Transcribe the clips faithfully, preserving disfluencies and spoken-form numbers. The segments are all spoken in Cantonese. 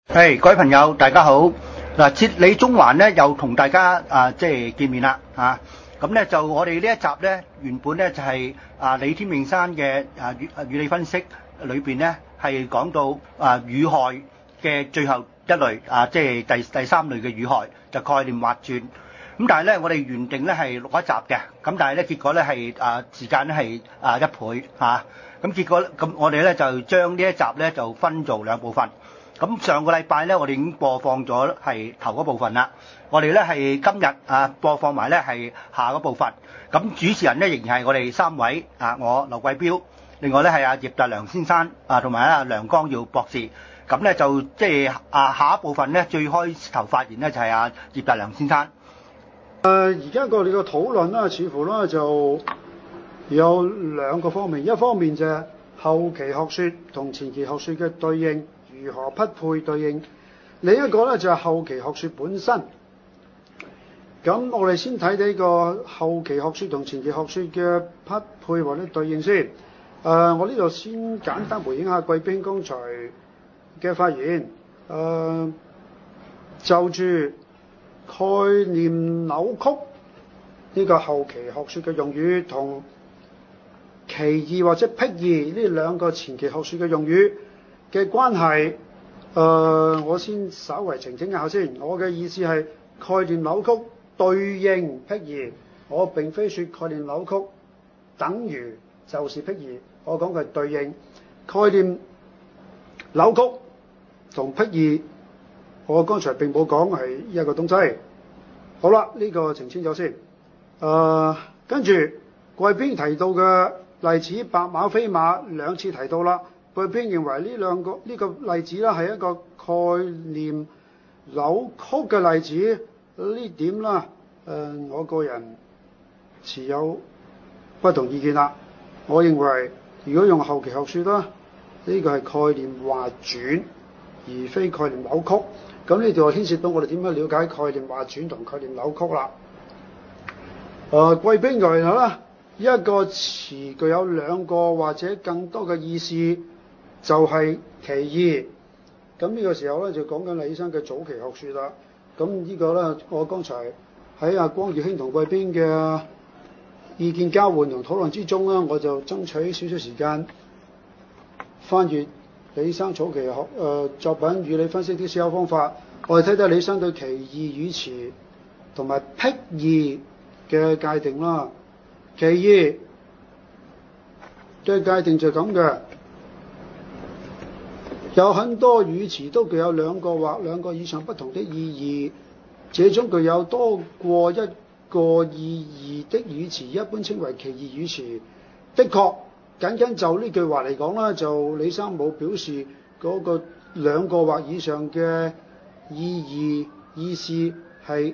係、hey, 各位朋友，大家好。嗱，哲理中環咧又同大家啊，即係見面啦嚇。咁咧就我哋呢一集咧，原本咧就係、是、啊李天命山嘅啊語語理分析裏邊咧係講到啊語害嘅最後一類啊，即係第第三類嘅語害，就概念劃轉。咁但係咧，我哋原定咧係錄一集嘅，咁但係咧結果咧係啊時間咧係啊一倍嚇。咁結果咁我哋咧就將呢一集咧就分做兩部分。咁上個禮拜咧，我哋已經播放咗係頭嗰部分啦。我哋咧係今日啊播放埋咧係下嗰部分。咁主持人咧仍然係我哋三位啊，我劉貴標，另外咧係阿葉達良先生啊，同埋阿梁光耀博士。咁咧就即係啊下一部分咧最開頭發言咧就係阿葉達良先生。 誒而家我哋嘅討論啦，似乎咧就有兩個方面，一方面就係後期學説同前期學説嘅對應。如何匹配對應？另一個咧就係、是、後期學説本身。咁我哋先睇呢個後期學説同前期學説嘅匹配或者對應先。誒、呃，我呢度先簡單回應下貴賓剛才嘅發言。誒、呃，就住概念扭曲呢個後期學説嘅用語同歧義或者僻義呢兩個前期學説嘅用語嘅關係，誒、呃，我先稍為澄清一下先。我嘅意思係概念扭曲對應僻義，我並非說概念扭曲等於就是僻義，我講嘅係對應概念扭曲同僻義，我剛才並冇講係一個東西。好啦，呢、這個澄清咗先。誒、呃，跟住貴賓提到嘅例子白馬非馬兩次提到啦。貴賓認為呢兩個呢、這個例子啦係一個概念扭曲嘅例子，呢點啦，誒、呃、我個人持有不同意見啦。我認為如果用後期學説啦，呢、這個係概念劃轉，而非概念扭曲。咁呢度牽涉到我哋點樣了解概念劃轉同概念扭曲啦。誒、呃、貴賓認為啦，一個詞具有兩個或者更多嘅意思，就係其義。咁呢個時候咧就講緊李生嘅早期學説啦。咁呢個咧，我剛才喺阿光耀兄同貴賓嘅意見交換同討論之中咧，我就爭取少少時間翻閱李生早期學誒、呃、作品語理分析啲思考方法。我哋睇睇李生對其義語詞同埋僻義嘅界定啦。其義嘅界定就咁嘅。有很多語詞都具有兩個或兩個以上不同的意義，這種具有多過一個意義的語詞一般稱為其義語詞。的確，僅僅就呢句話嚟講啦，就李生冇表示嗰個兩個或以上嘅意義意思係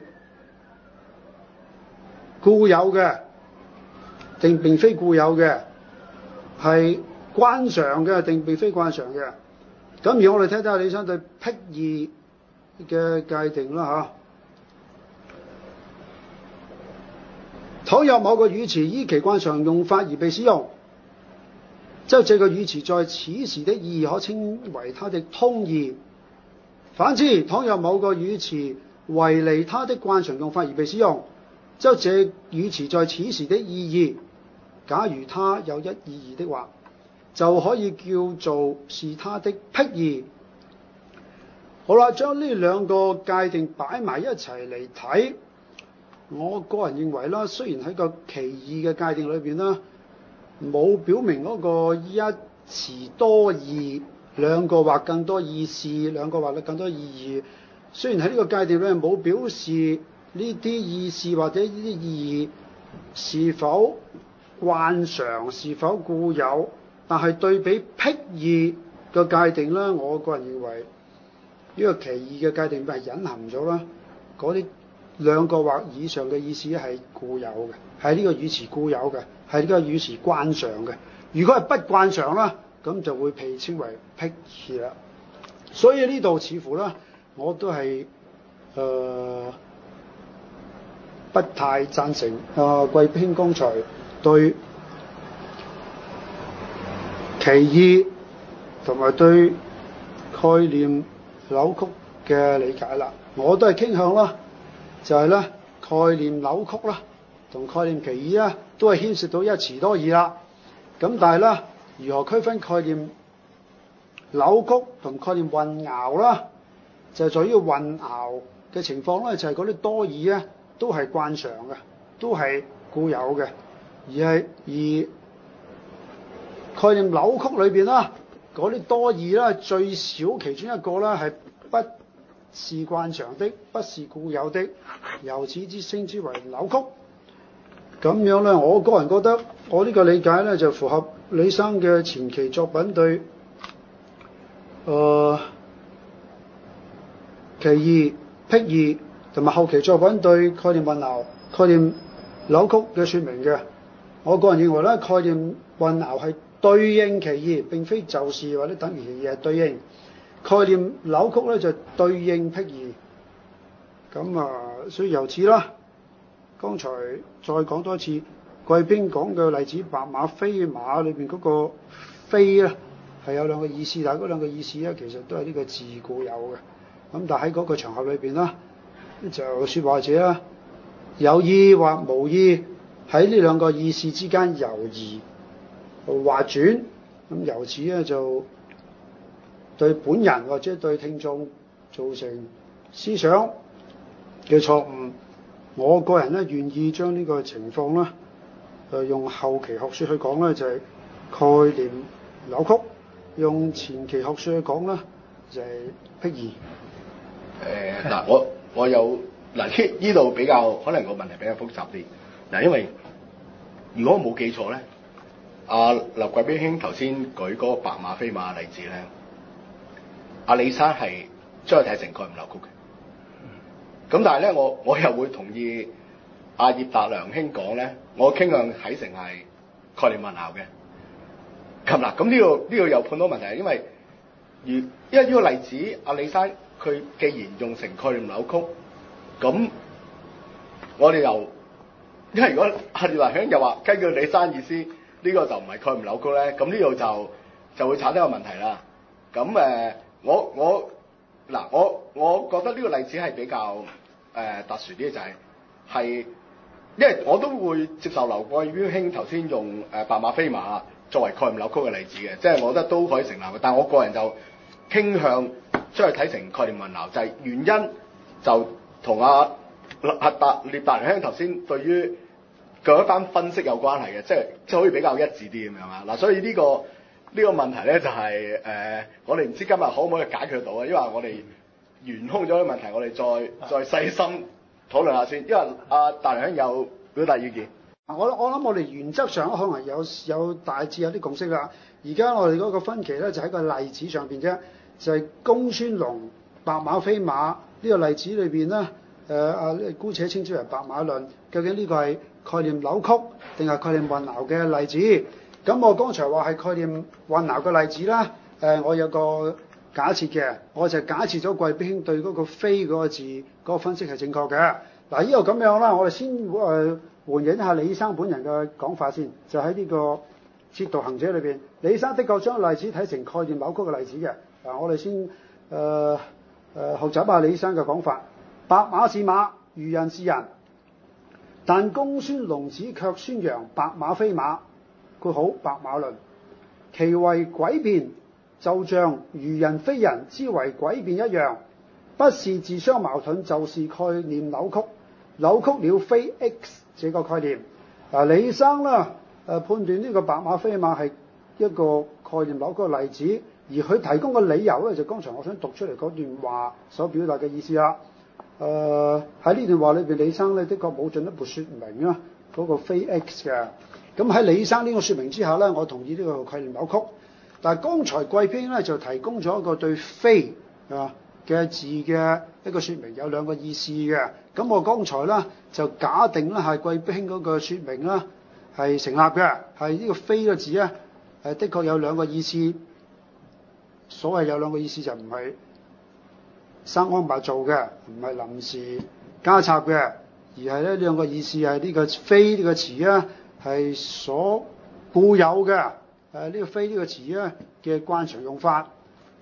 固有嘅，定並非固有嘅，係慣常嘅定並非慣常嘅。咁而我哋睇睇下李生對僻義嘅界定啦嚇。倘若某個語詞依其慣常用法而被使用，則這個語詞在此時的意義可稱為它的通義。反之，倘若某個語詞違離它的慣常用法而被使用，則這語詞在此時的意義，假如它有一意義的話，就可以叫做是它的僻義。好啦，將呢兩個界定擺埋一齊嚟睇，我個人認為啦，雖然喺個其義嘅界定裏邊啦，冇表明嗰個一詞多義，兩個或更多意思，兩個或更多意義。雖然喺呢個界定裏面冇表示呢啲意思或者呢啲意義是否慣常，是否固有。但係對比僻義嘅界定咧，我個人認為呢個其義嘅界定係隱含咗啦，嗰啲兩個或以上嘅意思係固有嘅，係呢個語詞固有嘅，係呢個語詞慣常嘅。如果係不慣常啦，咁就會被稱為僻義啦。所以呢度似乎咧，我都係誒、呃、不太贊成啊貴賓剛才對其義同埋對概念扭曲嘅理解啦。我都係傾向啦，就係咧概念扭曲啦，同概念歧義啦，都係牽涉到一詞多義啦。咁但係咧，如何區分概念扭曲同概念混淆啦？就係在於混淆嘅情況咧，就係嗰啲多義咧都係慣常嘅，都係固有嘅，而係而概念扭曲裏邊啦，嗰啲多義啦，最少其中一個啦係不是慣常的，不是固有的，由此之稱之為扭曲。咁樣咧，我個人覺得我呢個理解咧就符合李生嘅前期作品對誒、呃、歧義、僻義同埋後期作品對概念混淆、概念扭曲嘅說明嘅。我個人認為咧，概念混淆係對應歧義，並非就是或者等於歧義，係對應。概念扭曲咧就對應僻義。咁啊，所以由此啦。剛才再講多一次，貴賓講嘅例子白馬非馬裏邊嗰個非咧係有兩個意思，但係嗰兩個意思咧其實都係呢個自固有嘅。咁但係喺嗰個場合裏邊啦，就説話者啦有意或無意喺呢兩個意思之間猶豫劃轉，咁由此咧就對本人或者對聽眾造成思想嘅錯誤。我個人咧願意將呢個情況咧，誒、呃、用後期學説去講咧就係、是、概念扭曲，用前期學説去講咧就係、是、僻義。 誒嗱、呃，我我有嗱呢呢度比較可能個問題比較複雜啲嗱，因為如果我冇記錯咧，阿、啊、劉貴賓兄頭先舉嗰個白馬非馬嘅例子咧，阿、啊、李生係將佢睇成概念扭曲嘅。咁但係咧，我我又會同意阿葉達良兄講咧，我傾向睇成係概念混淆嘅。咁嗱，咁呢度呢度又判到問題，因為如因為呢個例子，阿李生佢既然用成概念扭曲，咁我哋又因為如果阿葉達良兄又話根據李生意思，呢、呢個就唔係概念扭曲咧，咁呢度就就會產生一個問題啦。咁誒、呃，我我。嗱，我我覺得呢個例子係比較誒、呃、特殊啲，就係、是、係，因為我都會接受劉貴賓兄頭先用誒、呃、白馬非馬作為概念扭曲嘅例子嘅，即係我覺得都可以成立嘅。但係我個人就傾向將佢睇成概念混淆，就係、是、原因就同阿阿達聶達良兄頭先對於嘅一番分析有關係嘅，即係即係可以比較一致啲咁樣啊。嗱，所以呢、這個。呢個問題咧就係、是、誒、呃，我哋唔知今日可唔可以解決到啊？因為我哋懸空咗啲問題，我哋再再細心討論下先。因為阿達良兄有表達意見。 我我諗我哋原則上可能有有大致有啲共識啦。而家我哋嗰個分歧咧就喺個例子上邊啫，就係、是、公孫龍白馬非馬呢個例子裏邊咧，誒、呃、啊姑且稱之為白馬論。究竟呢個係概念扭曲定係概念混淆嘅例子？咁我剛才話係概念混淆嘅例子啦，誒、呃，我有個假設嘅，我就假設咗貴賓兄對嗰個非嗰個字嗰、那個分析係正確嘅。嗱，呢個咁樣啦，我哋先誒、呃、回應一下李生本人嘅講法先，就喺呢個哲道行者裏邊，李生的確將例子睇成概念扭曲嘅例子嘅。嗱、呃，我哋先誒誒、呃呃、學習下李生嘅講法，白馬是馬，愚人是人，但公孫龍子卻宣揚白馬非馬。佢好白馬論，其為詭辯，就像愚人非人之為詭辯一樣，不是自相矛盾，就是概念扭曲，扭曲了非 X 這個概念。嗱、啊，李生啦，誒、啊、判斷呢個白馬非馬係一個概念扭曲嘅例子，而佢提供嘅理由咧，就剛才我想讀出嚟嗰段話所表達嘅意思啦。誒喺呢段話裏邊，李生咧的確冇進一步説明啊嗰、那個非 X 嘅。咁喺李生呢個説明之下咧，我同意呢個概念扭曲。但係剛才貴賓咧就提供咗一個對非啊嘅字嘅一個説明，有兩個意思嘅。咁我剛才咧就假定咧係貴賓嗰個説明咧係成立嘅，係呢個非嘅字咧係的確有兩個意思。所謂有兩個意思就唔係生安白造嘅，唔係臨時加插嘅，而係咧兩個意思係呢個非呢個詞咧。係所固有嘅，誒、啊、呢、這個非呢個詞咧嘅慣常用法。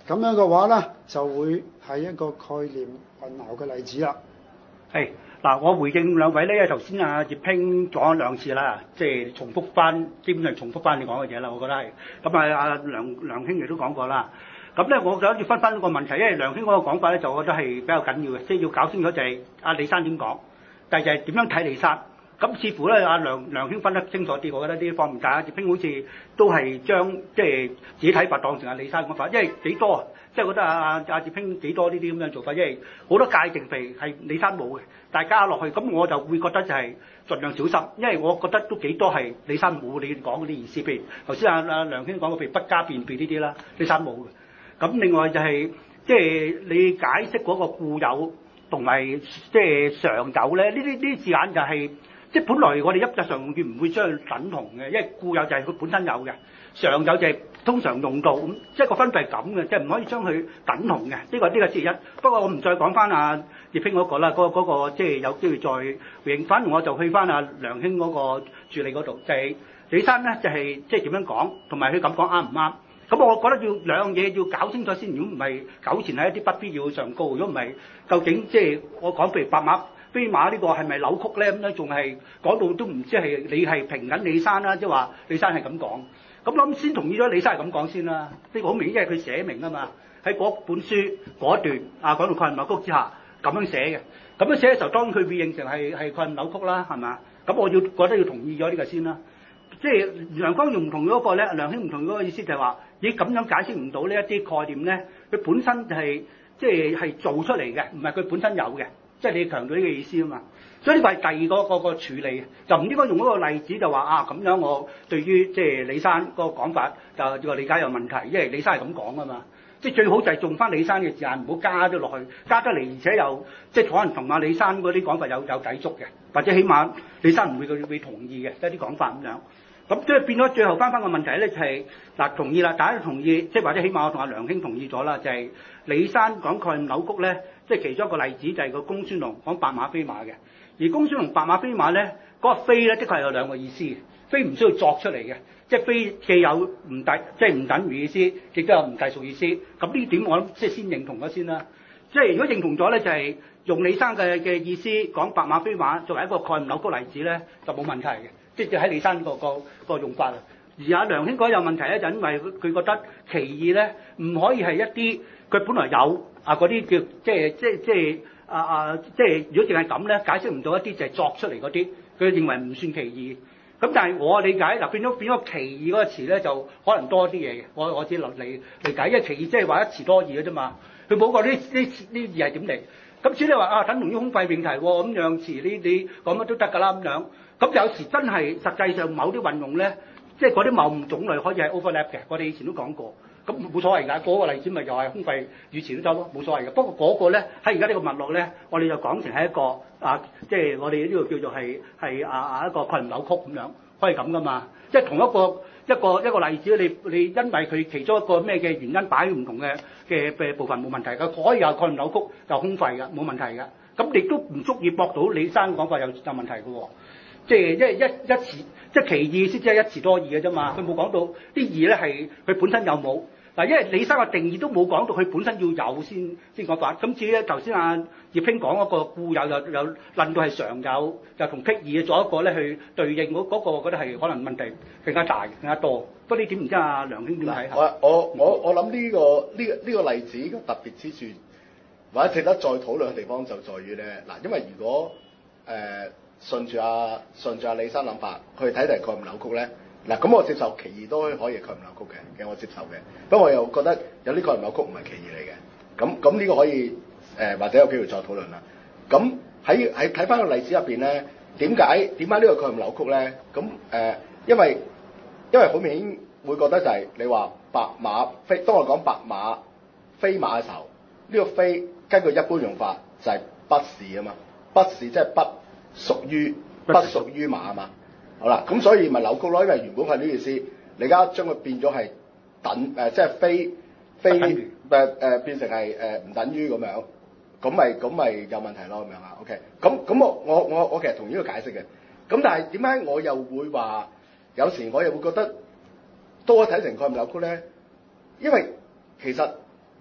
咁樣嘅話咧，就會係一個概念混淆嘅例子啦。 係嗱，我回應兩位咧，頭先阿葉興講咗兩次啦，即係重複翻，基本上重複翻你講嘅嘢啦，我覺得係。咁啊，阿梁梁兄亦都講過啦。咁咧，我想要分翻個問題，因為梁兄嗰個講法咧，就我覺得係比較緊要嘅，即係要搞清楚就係阿李生點講，但係就係點樣睇李生。咁似乎咧，阿梁梁兄分得清楚啲，我覺得呢方面，但係葉興好似都係將即係自己睇法當成阿李生講法，因為幾多啊？即係覺得阿阿阿葉興幾多呢啲咁樣做法，因為好多界定譬如係李生冇嘅，大家落去，咁我就會覺得就係盡量小心，因為我覺得都幾多係李生冇你講嗰啲意思，譬如頭先阿阿梁兄講嘅，譬如不加辨別呢啲啦，李生冇嘅。咁另外就係即係你解釋嗰個固有同埋即係常有咧，呢啲呢啲字眼就係、是。即係本來我哋一日常用語唔會將佢等同嘅，因為固有就係佢本身有嘅，常有就係通常用到咁，即係個分別係咁嘅，即係唔可以將佢等同嘅。呢、這個呢、這個之一。不過我唔再講翻阿葉興嗰個啦，嗰、那、嗰個即係、那個、有機會再回應。反而我就去翻阿梁兄嗰個處理嗰度，就係、是、李生咧就係即係點樣講，同埋佢咁講啱唔啱？咁我覺得要兩樣嘢要搞清楚先。如果唔係糾纏喺一啲不必要上高，如果唔係，究竟即係我講譬如白馬飛馬呢個係咪扭曲咧？咁樣仲係講到都唔知係你係評緊李生啦，即係話李生係咁講。咁我諗先同意咗李生係咁講先啦。呢個好明顯，因為佢寫明啊嘛，喺嗰本書嗰段啊講到概念扭曲之下咁樣寫嘅。咁樣寫嘅時候，當然佢會認成係係概念扭曲啦，係嘛？咁我要覺得要同意咗呢個先啦。即係梁光耀唔同嗰個咧，梁兄唔同嗰個意思就係話，咦咁樣解釋唔到呢一啲概念咧，佢本身就係即係係做出嚟嘅，唔係佢本身有嘅。即係你強調呢個意思啊嘛，所以呢個係第二個個個處理，就唔應該用嗰個例子就話啊咁樣我對於即係李生個講法就個理解有問題，因為李生係咁講啊嘛，即係最好就係用翻李生嘅字眼，唔好加咗落去，加得嚟而且又即係可能同阿李生嗰啲講法有有抵觸嘅，或者起碼李生唔會佢會同意嘅，即係啲講法咁樣。咁即係變咗最後翻翻個問題咧，就係、是、嗱同意啦，大家都同意，即係或者起碼我同阿梁兄同意咗啦，就係、是、李生講概念扭曲咧，即係其中一個例子就係個公孫龍講白馬飛馬嘅，而公孫龍白馬飛馬咧嗰、那個飛咧，的確係有兩個意思，飛唔需要作出嚟嘅，即係飛既有唔等即係唔等於意思，亦都有唔隸屬意思。咁呢點我諗即係先認同咗先啦。即係如果認同咗咧，就係、是、用李生嘅嘅意思講白馬飛馬作為一個概念扭曲例子咧，就冇問題嘅。即係喺李生個個個用法啊，而阿梁兄講有問題咧，就因為佢佢覺得歧義咧唔可以係一啲佢本來有啊嗰啲叫即係即係即係啊啊即係如果淨係咁咧，解釋唔到一啲就係作出嚟嗰啲，佢認為唔算歧義。咁但係我理解嗱變咗變咗歧義嗰個詞咧，就可能多啲嘢嘅。我我只理理理解，因為歧義即係話一詞多義嘅啫嘛，佢冇個呢呢呢義係點嚟？咁至於你話啊，等同於空廢命題喎，咁樣詞你你講乜都得㗎啦咁樣。咁有時真係實際上某啲運用咧，即係嗰啲謬誤種類可以係 overlap 嘅。我哋以前都講過，咁冇所謂㗎。嗰、那個例子咪又係空廢語詞都得咯，冇所謂嘅。不過嗰個咧喺而家呢個脈絡咧，我哋就講成係一個啊，即係我哋呢個叫做係係啊啊一個概念扭曲咁樣，可以咁㗎嘛。即係同一個一個一個例子，你你因為佢其中一個咩嘅原因擺唔同嘅嘅嘅部分冇問題㗎，可以有概念扭曲就空廢㗎，冇問題㗎。咁亦都唔足以駁到李生講法有有問題㗎喎。即係一一一詞，即係其意思，即係一詞多義嘅啫嘛。佢冇講到啲義咧係佢本身有冇嗱，因為李生嘅定義都冇講到佢本身要有先先講法。咁至於咧頭先阿葉興講嗰個固有有有論到係常有，就同僻義做一個咧去對應嗰嗰個，我覺得係可能問題更加大更加多。不過呢點唔知阿梁兄點睇下？ 我我我我諗呢、這個呢、這個呢、這個例子嘅特別之處，或者值得再討論嘅地方就在於咧嗱，因為如果誒。呃順住阿順住阿李生諗法去睇嚟概念扭曲咧，嗱咁我接受歧義都可以概念扭曲嘅，其實我接受嘅。不過我又覺得有啲概念扭曲唔係歧義嚟嘅，咁咁呢個可以誒、呃、或者有機會再討論啦。咁喺喺睇翻個例子入邊咧，點解點解呢個概念扭曲咧？咁誒、呃，因為因為好明顯會覺得就係、是、你話白馬飛，當我講白馬飛馬嘅時候，呢、這個飛根據一般用法就係不是啊嘛，不是即係不。屬於不屬於馬啊嘛，好啦，咁所以咪扭曲咯，因為原本係呢意思，你而家將佢變咗係等誒、呃，即係非非誒誒、呃、變成係誒唔等於咁樣，咁咪咁咪有問題咯咁樣啊 ？OK，咁咁我我我我其實同意呢個解釋嘅，咁但係點解我又會話有時我又會覺得多睇成概念扭曲咧？因為其實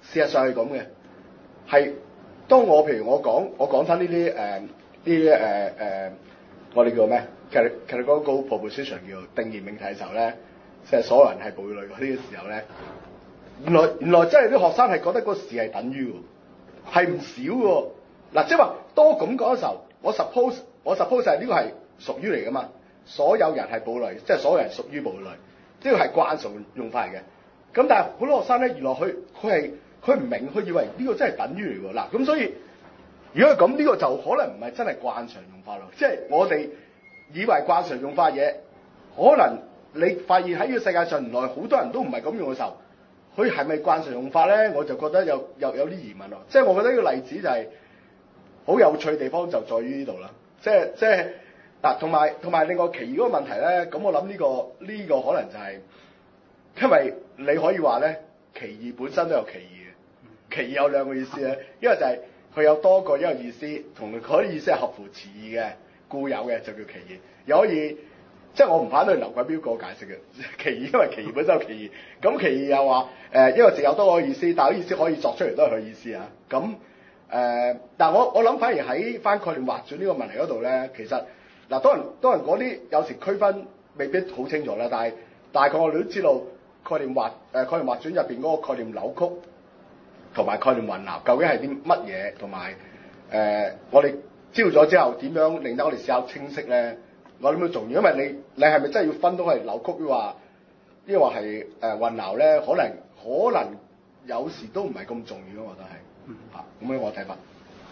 事實上係咁嘅，係當我譬如我講我講翻呢啲誒呢啲誒誒我哋叫咩 categorical proposition 叫定義命題嘅時候咧，即係所有人係哺乳類嗰啲嘅時候咧，原來原來真係啲學生係覺得個事係等於喎，係唔少喎。嗱，即係話多咁講嘅時候，我 suppose 我 suppose 係呢個係屬於嚟噶嘛，所有人係哺乳類，即係所有人屬於哺乳類，呢個係慣常用法嚟嘅。咁但係好多學生咧，原來佢佢係佢唔明，佢以為呢個真係等於嚟喎。嗱，咁所以如果係咁，呢個就可能唔係真係慣常用法咯。即係我哋以為慣常用法嘢，可能你發現喺呢個世界上原來好多人都唔係咁用嘅時候，佢係咪慣常用法咧？我就覺得有有有啲疑問咯。即係我覺得呢個例子就係好有趣嘅地方就在於呢度啦。即係即係嗱，同埋同埋另外其餘嗰個問題咧，咁我諗呢個呢個可能就係因為你可以話咧，其義本身都有其義嘅，其義有兩個意思咧，一個就係佢有多個一個意思，同嗰啲意思係合乎詞義嘅固有嘅就叫其義，又可以即係我唔反對劉貴標個解釋嘅其義，因為其義本身有其義，咁其義又話誒一個字有多個意思，但係意思可以作出嚟都係佢意思啊，咁誒、呃，但係我我諗反而喺翻概念劃轉呢個問題嗰度咧，其實嗱當然當然嗰啲有時區分未必好清楚啦，但係大概我哋都知道。概念劃誒概念劃轉入邊嗰個概念扭曲同埋概念混淆，究竟係啲乜嘢？同埋誒我哋知道咗之後點樣令到我哋思考清晰咧？我諗都重要，因為你你係咪真係要分到係扭曲，抑或抑或係誒混淆咧？可能可能有時都唔係咁重要，我覺得係嗯啊咁樣我睇法。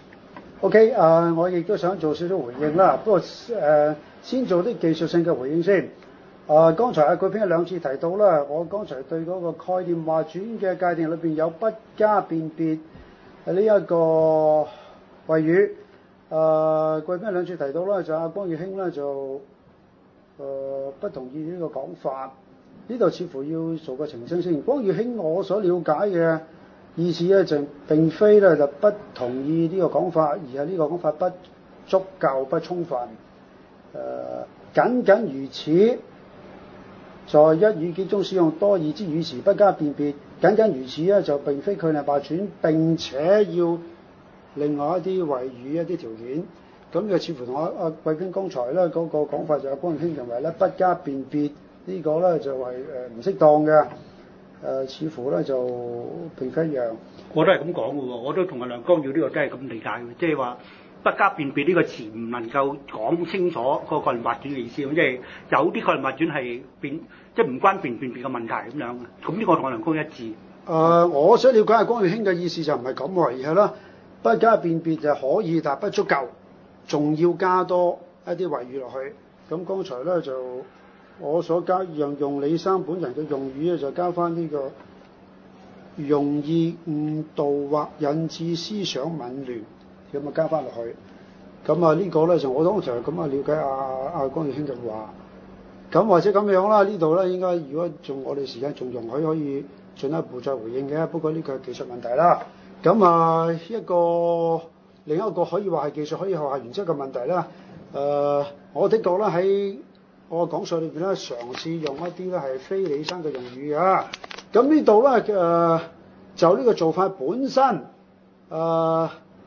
OK 啊、呃，我亦都想做少少回應啦，不過誒、呃、先做啲技術性嘅回應先。啊、呃，剛才阿貴平一兩次提到啦，我剛才對嗰個概念劃轉嘅界定裏邊有不加辨別呢一個謂語。啊，貴平一兩次提到啦，就阿江耀興咧就誒、呃、不同意呢個講法。呢度似乎要做個澄清先。江耀興我所了解嘅意思咧，就並非咧就不同意呢個講法，而係呢個講法不足夠、不充分。誒、呃，僅僅如此。在一語結中使用多義之語詞不加辨別，僅僅如此咧就並非概念劃轉，並且要另外一啲謂語一啲條件。咁就似乎同阿阿貴平剛才咧嗰個講法就阿江耀興認為咧不加辨別呢個咧就係誒唔適當嘅，誒、呃、似乎咧就並非一樣。 我都係咁講嘅喎，我都同阿梁光耀呢個真係咁理解嘅，即係話。不加辨別呢個詞唔能夠講清楚個概念劃轉嘅意思，即係有啲概念劃轉係變，即係唔關辨唔辨別嘅問題咁樣嘅。咁呢個同我梁光一致。誒、 呃，我想了解阿江耀興嘅意思就唔係咁喎，而係啦，不加辨別就可以，但係不足夠，仲要加多一啲謂語落去。咁剛才咧就我所加讓用李生本人嘅用語咧，就加翻呢個容易誤導或引致思想紊亂。咁啊加翻落去，咁啊呢個咧就我當時咁啊了解阿阿江耀興嘅話，咁或者咁樣啦，呢度咧應該如果仲我哋時間仲容許可以進一步再回應嘅，不過呢個係技術問題啦。咁啊一個另一個可以話係技術可以學下原則嘅問題啦。誒、呃，我的確咧喺我講述裏邊咧嘗試用一啲咧係非李生嘅用語啊。咁呢度咧誒就呢個做法本身誒。呃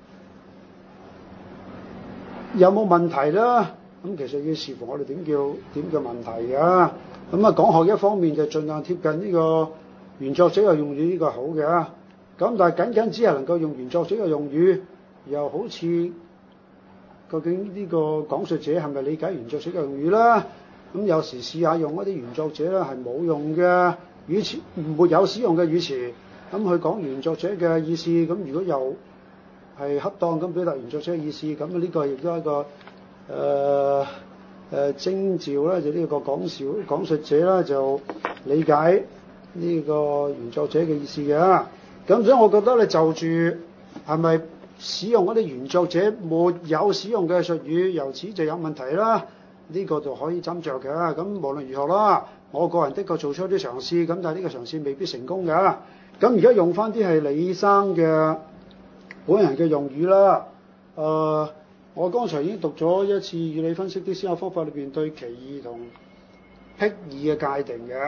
有冇問題啦？咁其實要視乎我哋點叫點叫問題㗎。咁啊講學一方面就盡量貼近呢個原作者嘅用語，呢個好嘅。咁但係僅僅只係能夠用原作者嘅用語，又好似究竟呢個講述者係咪理解原作者嘅用語啦？咁有時試下用一啲原作者咧係冇用嘅語詞，沒有使用嘅語詞，咁去講原作者嘅意思。咁如果有係恰當咁表達原作者嘅意思，咁呢個亦都係一個誒誒徵兆咧，就呢個講笑講述者啦，就理解呢個原作者嘅意思嘅。咁所以我覺得咧，就住係咪使用嗰啲原作者沒有使用嘅術語，由此就有問題啦。呢個就可以斟酌嘅。咁無論如何啦，我個人的確做出一啲嘗試，咁但係呢個嘗試未必成功嘅。咁而家用翻啲係李生嘅本人嘅用語啦，誒、呃，我剛才已經讀咗一次語理分析啲思考方法裏邊對其義同僻義嘅界定嘅。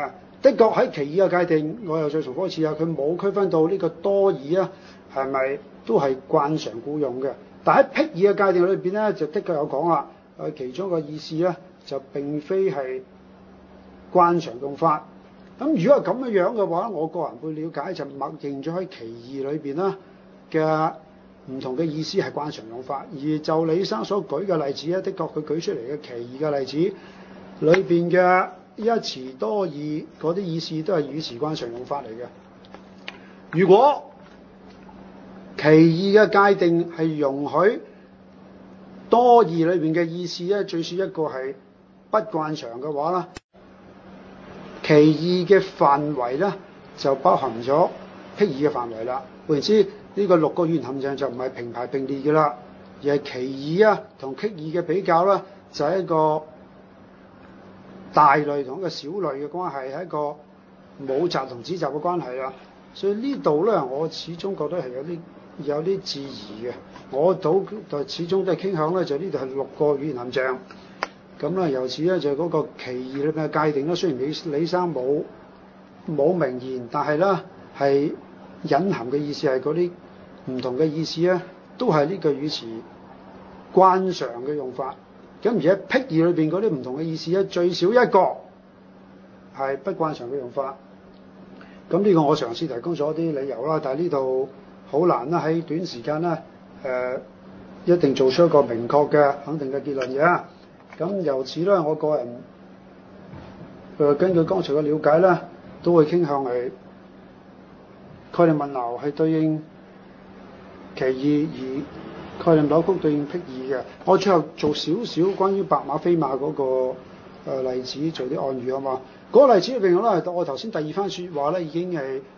的確喺歧義嘅界定，我又再重複一次啊，佢冇區分到呢個多義啊，係咪都係慣常僱用嘅？但喺僻義嘅界定裏邊咧，就的確有講啦，誒其中個意思咧就並非係慣常用法。咁如果係咁嘅樣嘅話，我個人會了解就默認咗喺歧義裏邊啦嘅唔同嘅意思係慣常用法。而就李生所舉嘅例子咧，的確佢舉出嚟嘅歧義嘅例子裏邊嘅一詞多義嗰啲意思都係語詞慣常用法嚟嘅。如果歧義嘅界定係容許多義裏邊嘅意思咧，最少一個係不慣常嘅話啦，歧義嘅範圍咧就包含咗僻義嘅範圍啦。換言之，呢、這個六個語言陷阱就唔係平排並列嘅啦，而係歧義啊同僻義嘅比較啦，就係、是、一個大類同一個小類嘅關係，係一個母集同子集嘅關係啦。所以呢度咧，我始終覺得係有啲有啲質疑嘅。我倒就始終都係傾向咧，就呢度係六個語言陷阱。咁咧，由此咧就嗰個歧義裏邊嘅界定咧，雖然李李生冇冇明言，但係咧係隱含嘅意思係嗰啲唔同嘅意思咧，都係呢個語詞慣常嘅用法。咁而喺僻義裏邊嗰啲唔同嘅意思咧，最少一個係不慣常嘅用法。咁呢個我嘗試提供咗啲理由啦，但係呢度好難啦，喺短時間咧誒、呃、一定做出一個明確嘅肯定嘅結論嘅。咁由此咧，我個人誒、呃、根據剛才嘅了解咧，都會傾向係概念混淆係對應歧義，而概念扭曲對應僻義嘅。我最後做少少關於白馬非馬嗰、那個、呃、例子做啲暗語啊嘛。嗰、那個例子裏邊咧，我頭先第二番説話咧已經係誒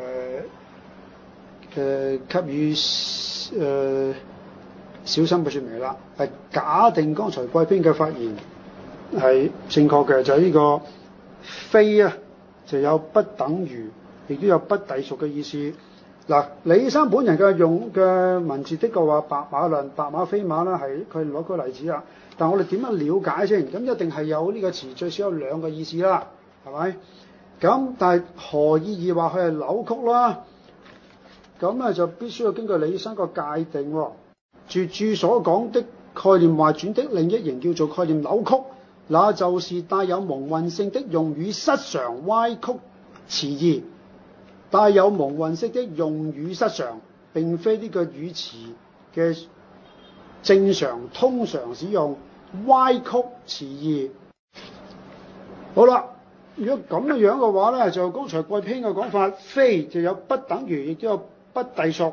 誒給予誒、呃、小心嘅説明啦。係假定剛才貴賓嘅發言係正確嘅，就係、是、呢個非啊，就有不等於，亦都有不隸屬嘅意思。嗱，李生本人嘅用嘅文字的確話白馬論、白馬非馬啦，係佢攞個例子啦。但係我哋點樣了解先？咁一定係有呢個詞最少有兩個意思啦，係咪？咁但係何意義話佢係扭曲啦？咁咧就必須要根據李生個界定喎。絕注所講的概念壞轉的另一型叫做概念扭曲，那就是帶有蒙混性的用語失常、歪曲詞義。帶有蒙混式的用語失常，並非呢個語詞嘅正常通常使用，歪曲詞義。好啦，如果咁嘅樣嘅話咧，就剛才貴卿嘅講法，非就有不等於，亦都有不隸屬。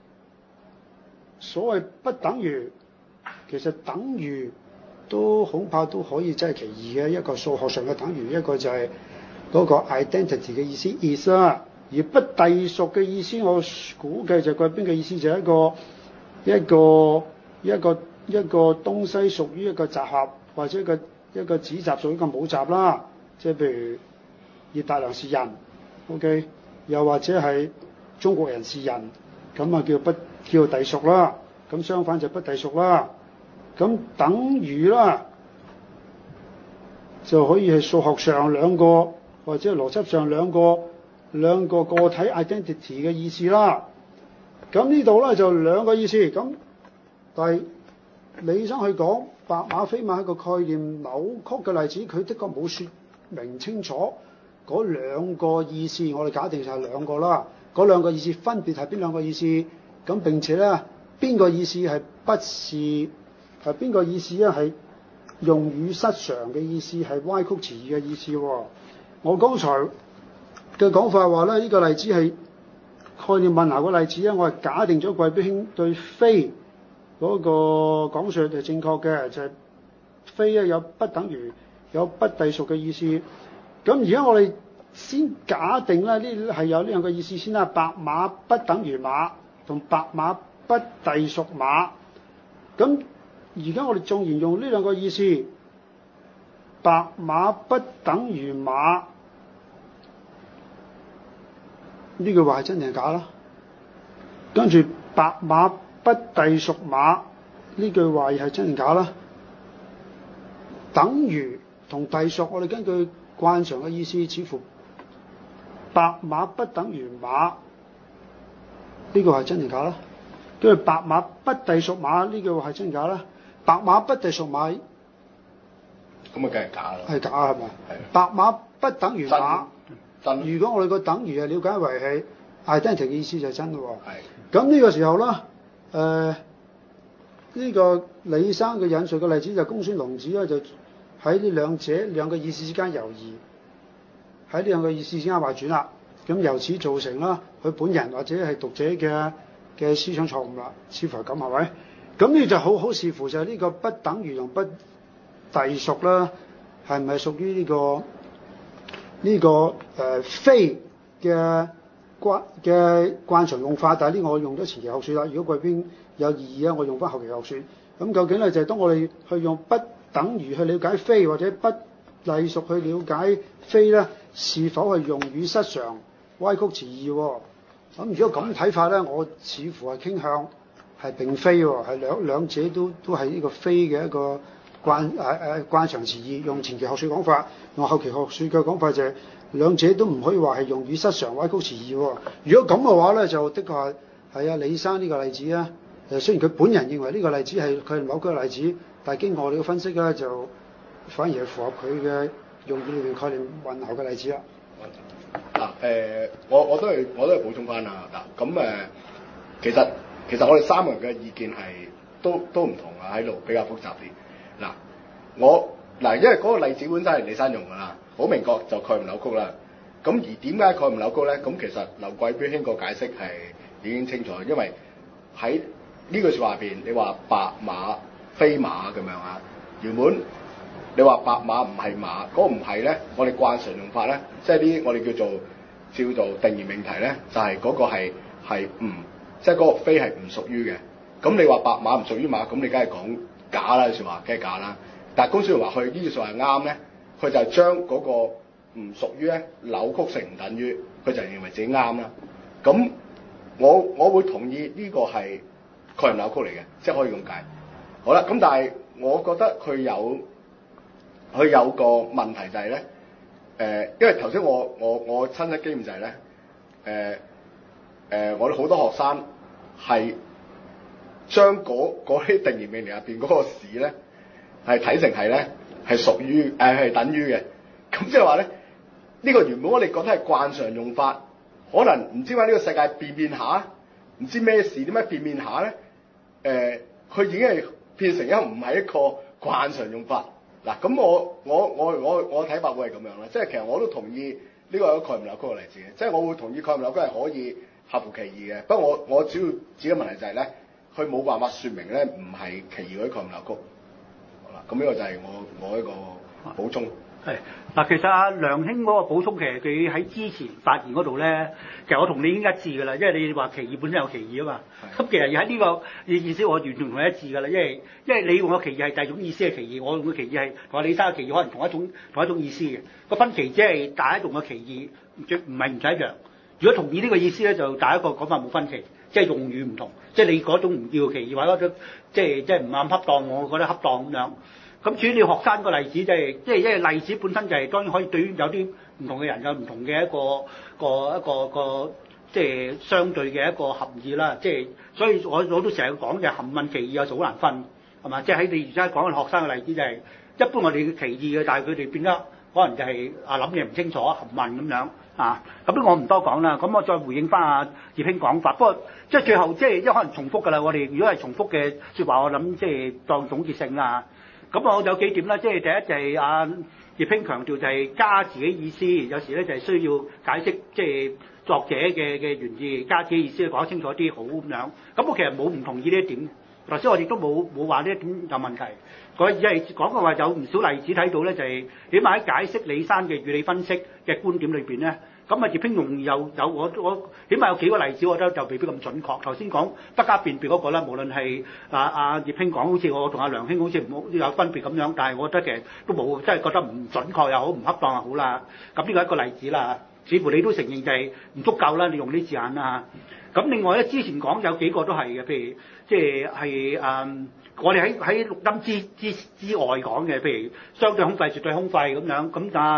所謂不等於，其實等於都恐怕都可以真係其二嘅，一個數學上嘅等於，一個就係嗰個 identity 嘅意思 is 啦。而不隸屬嘅意思，我估計就貴賓嘅意思就係一個一個一個一個東西屬於一個集合，或者一個一個子集屬於一個母集啦。即係譬如葉大良是人 ，OK， 又或者係中國人是人，咁啊叫不叫隸屬啦。咁相反就不隸屬啦。咁等於啦，就可以係數學上兩個，或者係邏輯上兩個。兩個個體 identity 嘅意思啦，咁呢度咧就兩個意思。咁但係李生去講白馬非馬係個概念扭曲嘅例子，佢的確冇説明清楚嗰兩個意思。我哋假定就係兩個啦，嗰兩個意思分別係邊兩個意思？咁並且咧邊個意思係不是係邊個意思咧？係用語失常嘅意思，係歪曲詞義嘅意思。我剛才嘅講法話咧，呢、這個例子係概念混淆嘅例子咧，我係假定咗貴賓兄對非嗰個講述係正確嘅，就係、是、非咧有不等於有不隸屬嘅意思。咁而家我哋先假定咧呢係有呢兩個意思先啦，白馬不等於馬同白馬不隸屬馬。咁而家我哋縱然用呢兩個意思，白馬不等於馬。呢句話係真定係假啦？跟住白馬不隸屬馬，呢句話係真定假啦？等於同隸屬，我哋根據慣常嘅意思，似乎白馬不等於馬，呢個係真定假啦？跟住白馬不隸屬馬，呢個係真定假啦？白馬不隸屬馬， 咁啊，梗係假啦。 係假係咪？ 係。 白馬不等於馬。 真。 如果我哋個等於係了解為係 identity 嘅意思就係真嘅喎。 係。 咁呢個時候咧，誒、呃、呢、這個李生嘅引述嘅例子就公孫龍子咧，就喺呢兩者兩個意思之間猶豫，喺呢兩個意思之間畫轉啦。咁由此造成啦，佢本人或者係讀者嘅嘅思想錯誤啦，似乎係咁係咪？咁呢就好好視乎就係呢個不等於同不隸屬啦，係咪屬於呢、這個呢、這個誒、呃、非嘅慣嘅慣常用法？但係呢個我用咗前期學說啦。如果貴邊有異議咧，我用翻後期學說。咁究竟咧就係、是、當我哋去用不等於去了解非，或者不隸屬去了解非咧，是否係用語失常、歪曲詞義？咁如果咁睇法咧，我似乎係傾向係並非喎，係兩兩者都都係呢個非嘅一個慣誒誒慣常詞義。用前期學說講法，用後期學說嘅講法就係、是、兩者都唔可以話係用語失常、歪曲詞義喎。如果咁嘅話咧，就的確係係啊李生呢個例子咧。誒雖然佢本人認為呢個例子係佢係某個例子，但係經過我哋嘅分析咧，就反而係符合佢嘅用語裏面概念混淆嘅例子啦。 嗱誒，我我都係我都係補充翻啦。嗱咁誒，其實其實我哋三個人嘅意見係都都唔同啊，喺度比較複雜啲。嗱，我嗱因為嗰個例子本身係李生用㗎啦，好明確就概念扭曲啦。咁而點解概念扭曲咧？咁其實劉貴標兄個解釋係已經清楚，因為喺呢句説話入邊，你話白馬非馬咁樣啊，原本你話白馬唔係馬，嗰、那個唔係咧，我哋慣常用法咧，即係啲我哋叫做叫做定義命題咧，就係、是、嗰個係係唔，即係嗰個非係唔屬於嘅。咁你話白馬唔屬於馬，咁你梗係講假啦，説話梗係假啦。但係公孫話佢呢句説話係啱咧，佢就將嗰個唔屬於咧扭曲成唔等於，佢就認為自己啱啦。咁我我會同意呢個係概念扭曲嚟嘅，即係可以咁解。好啦，咁但係我覺得佢有佢有個問題就係、是、咧，誒、呃，因為頭先我我我親身經驗就係、是、咧，誒、呃、誒、呃，我哋好多學生係將嗰啲定義命題入邊嗰個事咧，係睇成係咧係屬於誒係、呃、等於嘅，咁即係話咧，呢、這個原本我哋覺得係慣常用法，可能唔知點解呢個世界變變下，唔知咩事點解變變下咧，誒、呃，佢已經係變成一個唔係一個慣常用法。嗱，咁我我我我我睇法會係咁樣啦，即係其實我都同意呢個係一個概念扭曲嘅例子嘅，即係我會同意概念扭曲係可以合乎其義嘅。不過我我主要指嘅問題就係咧，佢冇辦法説明咧唔係其義嗰啲概念扭曲。好啦，咁呢個就係我我一個補充。 係嗱，其實阿梁兄嗰個補充，其實佢喺之前發言嗰度咧，其實我同你已經一致㗎啦，因為你話其義本身有其義啊嘛。咁其實而喺呢個意思，我完全同你一致㗎啦，因為因為你用嘅其義係第二種意思嘅其義，我用嘅其義係同阿李生嘅其義可能同一種同一種意思嘅。個分歧只係大家用嘅其義，唔係唔使一樣。如果同意呢個意思咧，就大家個講法冇分歧，即係用語唔同，即係你嗰種唔叫其義，或者嗰種即係即係唔啱恰當，我覺得恰當咁樣。咁至於你學生個例子，就係即係因為例子本身就係、是、當然可以對於有啲唔同嘅人有唔同嘅一個個一個個即係相對嘅一個含義啦。即係所以我我都成日講嘅含混其義有時好難分，係嘛？即係喺你而家講嘅學生嘅例子就係、是、一般我哋嘅其義嘅，但係佢哋變得可能就係啊諗嘢唔清楚含混咁樣啊。咁呢我唔多講啦。咁我再回應翻阿葉兄講法。不過即係最後即係因為可能重複㗎啦。我哋如果係重複嘅説話，我諗即係當總結性啦。咁我有幾點啦，即係第一就係阿葉兄強調就係加自己意思，有時咧就係需要解釋即係作者嘅嘅原意，加自己意思講得清楚啲好咁樣。咁我其實冇唔同意呢一點，頭先我亦都冇冇話呢一點有問題。我而係講嘅話有唔少例子睇到咧，就係起碼喺解釋李生嘅語理分析嘅觀點裏邊咧。咁啊，葉兄容易有有我我起碼有幾個例子，我覺得就未必咁準確。頭先講不加辨別嗰個咧，無論係啊啊葉兄講，好似我同阿梁兄好似冇有分別咁樣，但係我覺得其實都冇，真係覺得唔準確又好，唔恰當又好啦。咁呢個係一個例子啦，似乎你都承認就係唔足夠啦，你用呢字眼啦。咁另外咧，之前講有幾個都係嘅，譬如即係係誒，我哋喺喺錄音之之之外講嘅，譬如相對空廢、絕對空廢咁樣，咁啊。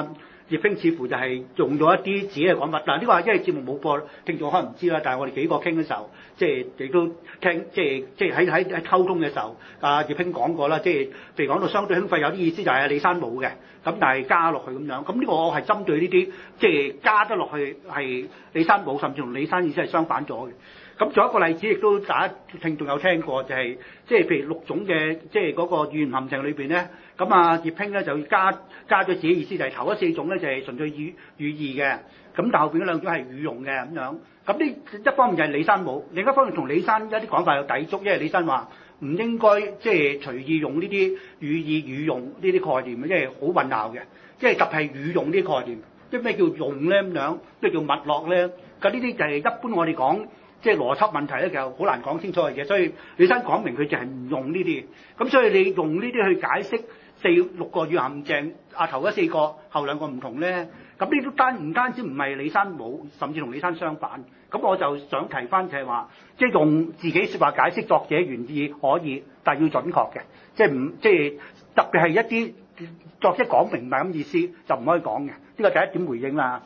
葉興似乎就係用咗一啲自己嘅講法。嗱，呢個係因為節目冇播，聽眾可能唔知啦。但係我哋幾個傾嘅時候，即係亦都聽，即係即係喺喺喺溝通嘅時候，阿葉興講過啦，即係譬如講到相對興奮，有啲意思就係李生冇嘅，咁但係加落去咁樣。咁呢個我係針對呢啲，即係加得落去係李生冇，甚至同李生意思係相反咗嘅。咁仲有一個例子，亦都大家聽眾有聽過，就係即係譬如六種嘅即係嗰個語言陷阱裏邊咧，咁啊葉興咧就加加咗自己意思，就係頭嗰四種咧就係純粹語語義嘅，咁但後邊嗰兩種係語用嘅咁樣。咁呢一方面就係李生冇，另一方面同李生一啲講法有抵觸，因為李生話唔應該即係隨意用呢啲語義語用呢啲概念，因為好混淆嘅，即係特別係語用呢啲概念，即係咩叫用咧咁樣，咩叫脈絡咧？咁呢啲就係一般我哋講。即係邏輯問題咧，其實好難講清楚嘅嘢，所以李生講明佢就係唔用呢啲，咁所以你用呢啲去解釋四六個語言陷阱，啊頭嗰四個後兩個唔同咧，咁呢都單唔單止唔係李生冇，甚至同李生相反。咁我就想提翻就係話，即係用自己説話解釋作者原意可以，但係要準確嘅，即係唔即係特別係一啲作者講明唔係咁意思就唔可以講嘅，呢個第一點回應啦。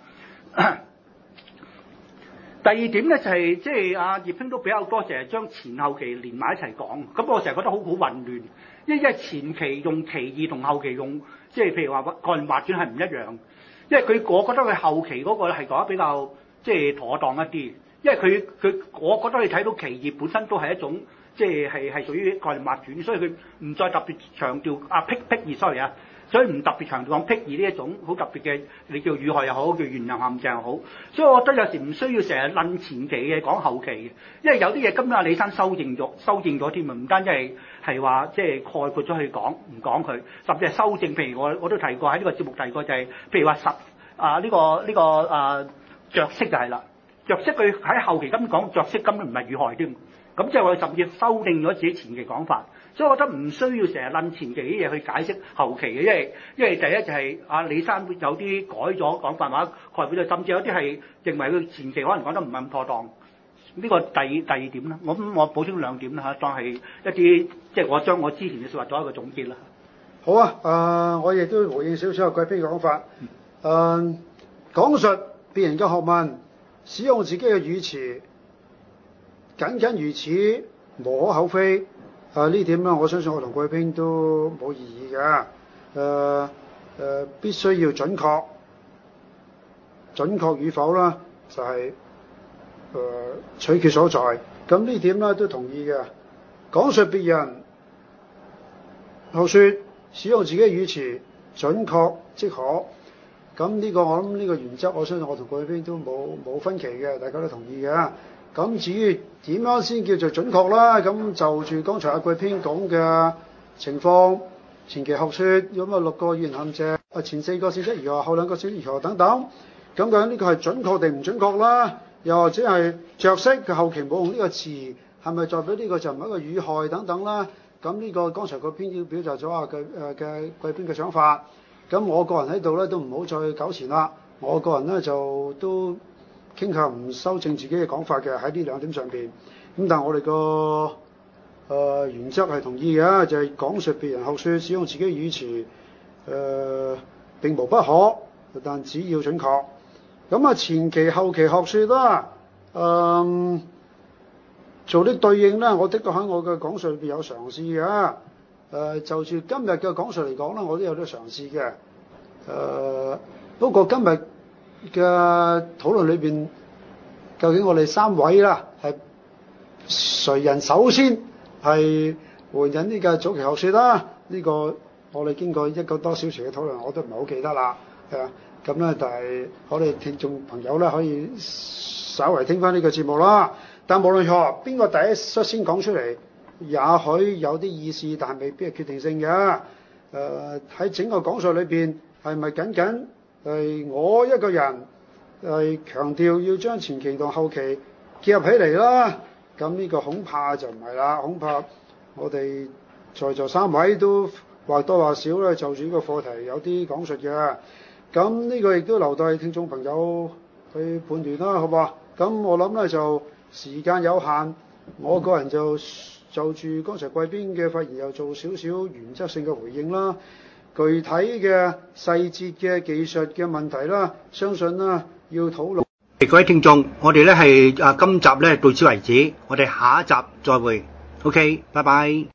第二點咧就係即係阿葉興都比較多成日將前後期連埋一齊講，咁我成日覺得好好混亂，因為前期用其義同後期用即係譬如話個人畫傳係唔一樣，因為佢我覺得佢後期嗰個係講得比較即係妥當一啲，因為佢佢我覺得你睇到其義本身都係一種即係係係屬於個人畫傳，所以佢唔再特別強調啊辟辟義 sorry 啊。所以唔特別強調講辟義呢一種好特別嘅，你叫語害又好，叫言行陷阱又好。所以我覺得有時唔需要成日論前期嘅講後期嘅，因為有啲嘢今日阿李生修正咗，修正咗添啊，唔單止係係話即係概括咗去講，唔講佢，甚至係修正。譬如我我都提過喺呢個節目提過就係、是，譬如話實啊呢、這個呢、這個啊着色就係啦，着色佢喺後期咁講着色根本唔係語害添，咁即係我甚至修正咗自己前期講法。所以我覺得唔需要成日論前期啲嘢去解釋後期嘅，因為因為第一就係阿李生有啲改咗講法話概括咗，甚至有啲係認為佢前期可能講得唔係咁妥當。呢、這個第第二點啦，我咁我補充兩點啦嚇，當係一啲即係我將我之前嘅説話做一個總結啦。 好啊，誒、呃、我亦都回應少少阿貴賓嘅講法。誒、呃、講述別人嘅學問，使用自己嘅語詞，僅僅如此，無可厚非。啊！呢點咧，我相信我同貴賓都冇異議嘅。誒、呃、誒、呃，必須要準確，準確與否啦，就係、是、誒、呃、取決所在。咁呢點咧都同意嘅。講述別人學説，使用自己嘅語詞，準確即可。咁呢個我諗呢個原則，我相信我同貴賓都冇冇分歧嘅，大家都同意嘅。咁至於點樣先叫做準確啦？咁就住剛才阿貴編講嘅情況，前期學説咁啊六個語言陷阱，啊前四個性質如何，後兩個性質如何等等。咁究竟呢個係準確定唔準確啦？又或者係着色佢後期冇用呢個詞，係咪代表呢個就唔係一個語害等等啦？咁呢個剛才個編要表達咗啊嘅誒嘅貴編嘅想法。咁我個人喺度咧都唔好再糾纏啦。我個人咧就都傾向唔修正自己嘅講法嘅喺呢兩點上邊，咁但係我哋個誒原則係同意嘅，就係、是、講述別人學説使用自己語詞，誒、呃、並無不可，但只要準確。咁啊前期後期學説啦，誒、呃、做啲對應咧，我的確喺我嘅講述裏邊有嘗試嘅，誒、呃、就住今日嘅講述嚟講咧，我都有啲嘗試嘅，誒、呃、不過今日嘅討論裏邊，究竟我哋三位啦，係誰人首先係援引呢個早期學説啦？呢、這個我哋經過一個多小時嘅討論，我都唔係好記得啦。係啊，咁咧，但係我哋聽眾朋友咧可以稍為聽翻呢個節目啦。但無論如何，邊個第一率先講出嚟，也許有啲意思，但係未必係決定性嘅。誒、呃、喺整個講述裏邊，係咪僅僅係我一個人係強調要將前期同後期結合起嚟啦？咁呢個恐怕就唔係啦，恐怕我哋在座三位都或多或少咧就住呢個課題有啲講述嘅。咁呢個亦都留待聽眾朋友去判斷啦，好嘛？咁我諗咧就時間有限，我個人就就住剛才貴賓嘅發言又做少少原則性嘅回應啦。 具體嘅細節嘅技術嘅問題啦，相信啦要討論。 各位聽眾，我哋咧係啊今集咧到此為止，我哋下一集再會。OK，拜拜。